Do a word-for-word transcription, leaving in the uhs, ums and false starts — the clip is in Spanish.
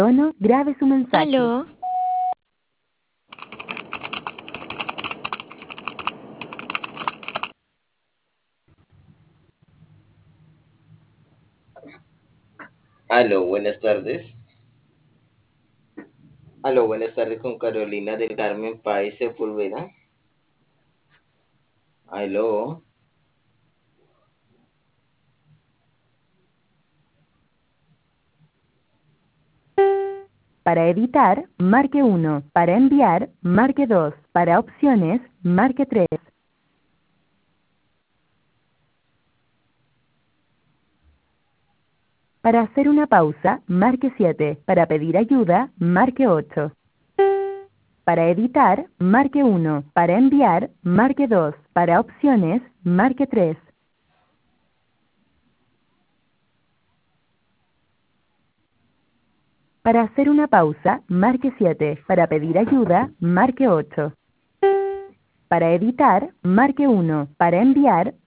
tono, grabe su mensaje. Aló. Aló, buenas tardes. Aló, buenas tardes con Carolina del Carmen Páez Sepúlveda. Aló. Para editar, marque uno. Para enviar, marque dos. Para opciones, marque tres. Para hacer una pausa, marque siete. Para pedir ayuda, marque ocho. Para editar, marque uno. Para enviar, marque dos. Para opciones, marque tres. Para hacer una pausa, marque siete. Para pedir ayuda, marque ocho. Para editar, marque uno. Para enviar,